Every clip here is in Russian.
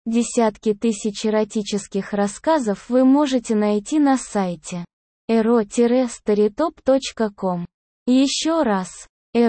Десятки тысяч эротических рассказов вы можете найти на сайте ero-storytop.com. Еще раз,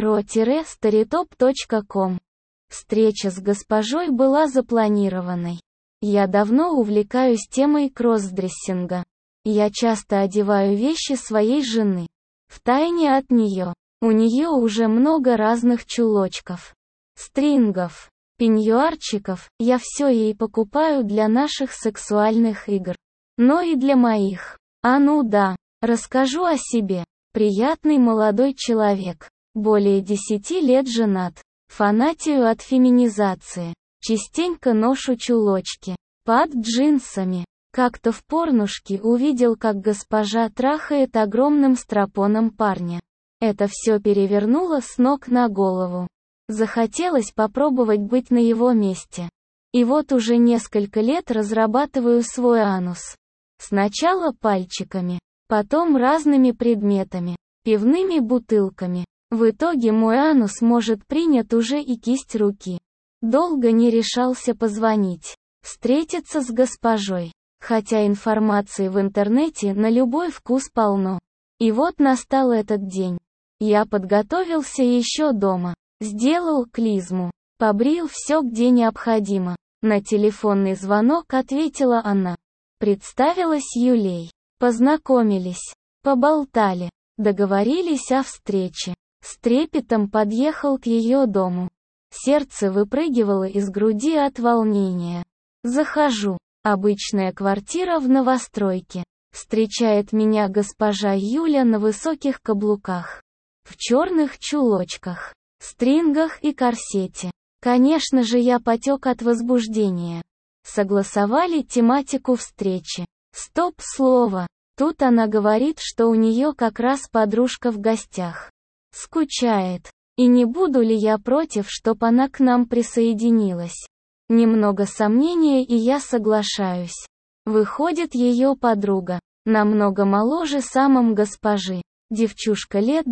ero-storytop.com. Встреча с госпожой была запланированной. Я давно увлекаюсь темой кроссдрессинга. Я часто одеваю вещи своей жены. Втайне от нее. У нее уже много разных чулочков, стрингов, пеньюарчиков, я все ей покупаю для наших сексуальных игр. Но и для моих. А ну да, расскажу о себе. Приятный молодой человек. Более 10 лет женат. Фанатею от феминизации. Частенько ношу чулочки. Под джинсами. Как-то в порнушке увидел, как госпожа трахает огромным стропоном парня. Это все перевернуло с ног на голову. Захотелось попробовать быть на его месте. И вот уже несколько лет разрабатываю свой анус. Сначала пальчиками, потом разными предметами, пивными бутылками. В итоге мой анус может принять уже и кисть руки. Долго не решался позвонить, встретиться с госпожой. Хотя информации в интернете на любой вкус полно. И вот настал этот день. Я подготовился еще дома. Сделал клизму. Побрил все, где необходимо. На телефонный звонок ответила она. Представилась Юлей. Познакомились. Поболтали. Договорились о встрече. С трепетом подъехал к ее дому. Сердце выпрыгивало из груди от волнения. Захожу. Обычная квартира в новостройке. Встречает меня госпожа Юля на высоких каблуках. В черных чулочках, стрингах и корсете. Конечно же, я потек от возбуждения. Согласовали тематику встречи. Стоп слово. Тут она говорит, что у нее как раз подружка в гостях. Скучает. И не буду ли я против, чтоб она к нам присоединилась? Немного сомнения, и я соглашаюсь. Выходит ее подруга. Намного моложе самом госпожи. Девчушка лет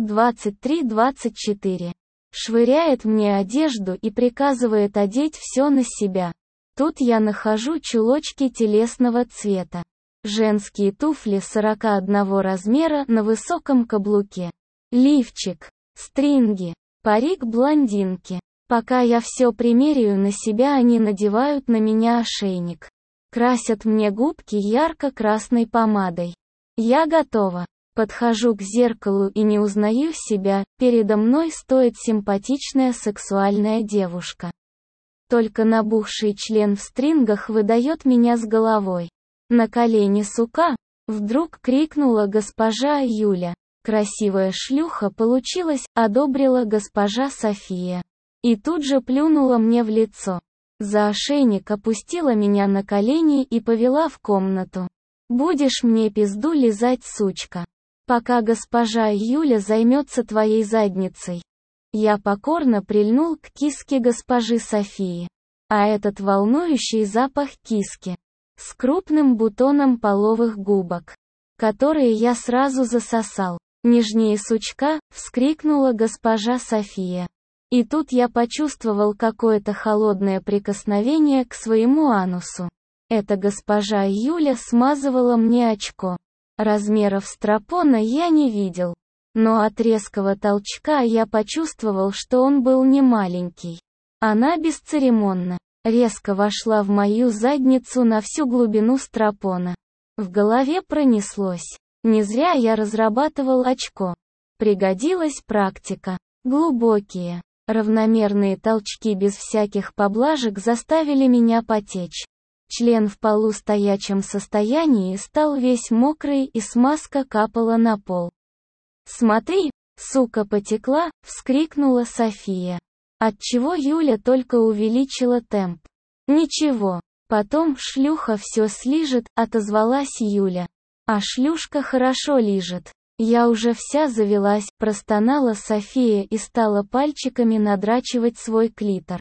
23-24. Швыряет мне одежду и приказывает одеть все на себя. Тут я нахожу чулочки телесного цвета. Женские туфли 41 размера на высоком каблуке. Лифчик. Стринги. Парик блондинки. Пока я все примеряю на себя, они надевают на меня ошейник. Красят мне губки ярко-красной помадой. Я готова. Подхожу к зеркалу и не узнаю себя, передо мной стоит симпатичная сексуальная девушка. Только набухший член в стрингах выдает меня с головой. На колени сука, вдруг крикнула госпожа Юля. Красивая шлюха получилась, одобрила госпожа София. И тут же плюнула мне в лицо. За ошейник опустила меня на колени и повела в комнату. «Будешь мне пизду лизать, сучка. Пока госпожа Юля займется твоей задницей». Я покорно прильнул к киске госпожи Софии. А этот волнующий запах киски. С крупным бутоном половых губок. Которые я сразу засосал. «Нежнее, сучка!» — вскрикнула госпожа София. И тут я почувствовал какое-то холодное прикосновение к своему анусу. Эта госпожа Юля смазывала мне очко. Размеров стропона я не видел. Но от резкого толчка я почувствовал, что он был не маленький. Она бесцеремонно, резко вошла в мою задницу на всю глубину стропона. В голове пронеслось. Не зря я разрабатывал очко. Пригодилась практика. Глубокие, равномерные толчки без всяких поблажек заставили меня потечь. Член в полустоячем состоянии стал весь мокрый, и смазка капала на пол. «Смотри, сука потекла!» — вскрикнула София. Отчего Юля только увеличила темп. «Ничего, потом шлюха все слижет», — отозвалась Юля. «А шлюшка хорошо лижет». «Я уже вся завелась», — простонала София и стала пальчиками надрачивать свой клитор.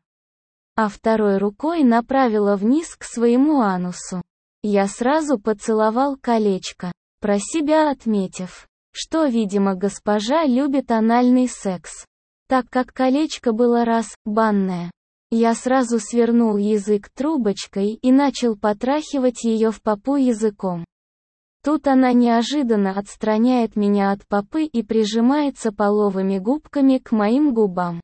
А второй рукой направила вниз к своему анусу. Я сразу поцеловал колечко, про себя отметив, что, видимо, госпожа любит анальный секс, так как колечко было банное. Я сразу свернул язык трубочкой и начал потрахивать ее в попу языком. Тут она неожиданно отстраняет меня от попы и прижимается половыми губками к моим губам.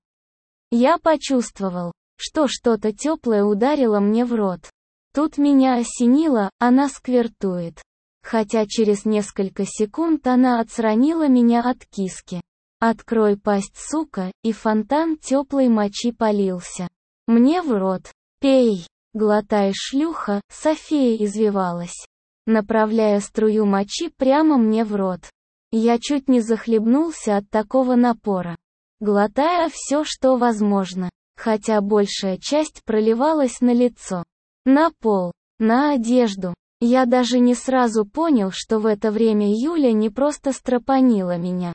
Я почувствовал, что что-то теплое ударило мне в рот. Тут меня осенило, она сквертует. Хотя через несколько секунд она отстранила меня от киски. «Открой пасть, сука», и фонтан теплой мочи полился мне в рот. «Пей!» Глотая, шлюха, София извивалась, направляя струю мочи прямо мне в рот. Я чуть не захлебнулся от такого напора, глотая все, что возможно, хотя большая часть проливалась на лицо, на пол, на одежду. Я даже не сразу понял, что в это время Юля не просто стропонила меня,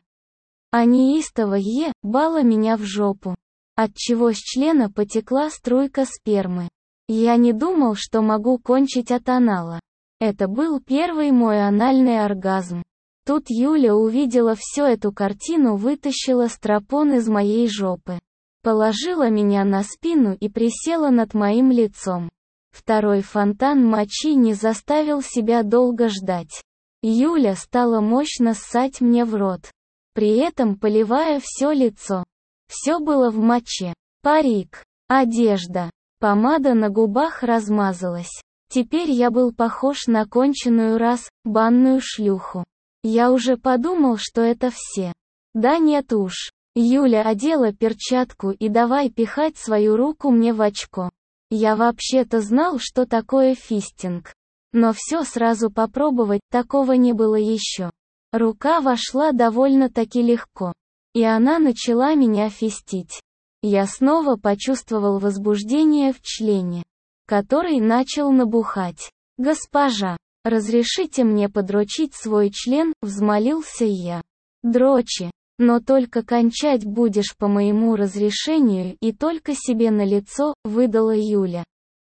а неистово ебала меня в жопу, отчего с члена потекла струйка спермы. Я не думал, что могу кончить от анала. Это был первый мой анальный оргазм. Тут Юля увидела всю эту картину, вытащила стропон из моей жопы, положила меня на спину и присела над моим лицом. Второй фонтан мочи не заставил себя долго ждать. Юля стала мощно ссать мне в рот, при этом поливая все лицо. Все было в моче. Парик, одежда, помада на губах размазалась. Теперь я был похож на конченую банную шлюху. Я уже подумал, что это все. Да нет уж. Юля одела перчатку и давай пихать свою руку мне в очко. Я вообще-то знал, что такое фистинг. Но все сразу попробовать, такого не было еще. Рука вошла довольно-таки легко. И она начала меня фистить. Я снова почувствовал возбуждение в члене, который начал набухать. «Госпожа, разрешите мне подрочить свой член», — взмолился я. «Дрочи, но только кончать будешь по моему разрешению и только себе на лицо», — выдала Юля.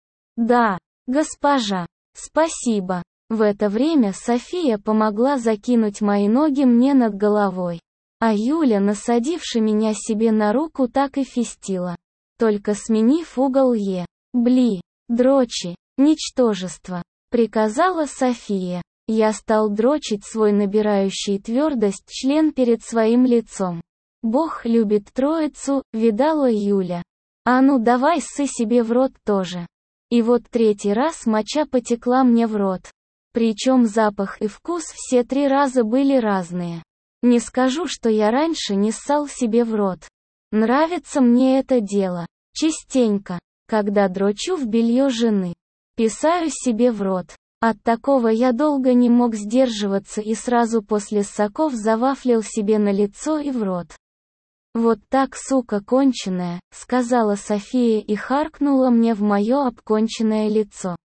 «Да, госпожа, спасибо». В это время София помогла закинуть мои ноги мне над головой. А Юля, насадивши меня себе на руку, так и фистила, только сменив угол «Бли, дрочи, ничтожество», — приказала София. Я стал дрочить свой набирающий твердость член перед своим лицом. «Бог любит троицу», — видала Юля. «А ну давай ссы себе в рот тоже». И вот третий раз моча потекла мне в рот. Причем запах и вкус все 3 раза были разные. Не скажу, что я раньше не ссал себе в рот. Нравится мне это дело. Частенько, когда дрочу в белье жены, писаю себе в рот. От такого я долго не мог сдерживаться и сразу после ссаков завафлил себе на лицо и в рот. «Вот так, сука конченая», — сказала София и харкнула мне в мое обконченное лицо.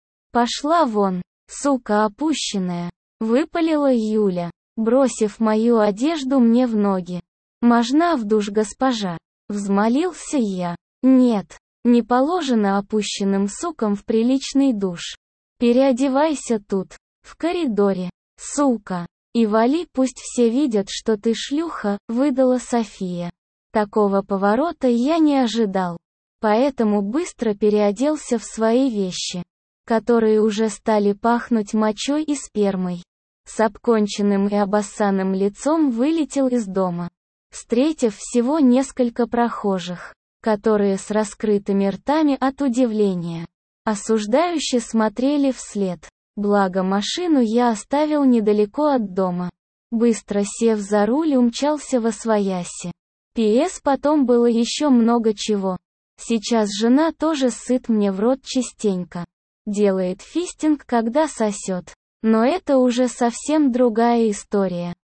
«Пошла вон, сука опущенная», — выпалила Юля, бросив мою одежду мне в ноги. «Можно в душ, госпожа?» — взмолился я. «Нет, не положено опущенным сукам в приличный душ. Переодевайся тут, в коридоре, сука, и вали, пусть все видят, что ты шлюха», — выдала София. Такого поворота я не ожидал, поэтому быстро переоделся в свои вещи, которые уже стали пахнуть мочой и спермой. С обконченным и обоссанным лицом вылетел из дома, встретив всего несколько прохожих, которые с раскрытыми ртами от удивления осуждающе смотрели вслед. Благо машину я оставил недалеко от дома. Быстро сев за руль, умчался восвояси. П.С. потом было еще много чего. Сейчас жена тоже ссыт мне в рот частенько. Делает фистинг, когда сосет. Но это уже совсем другая история.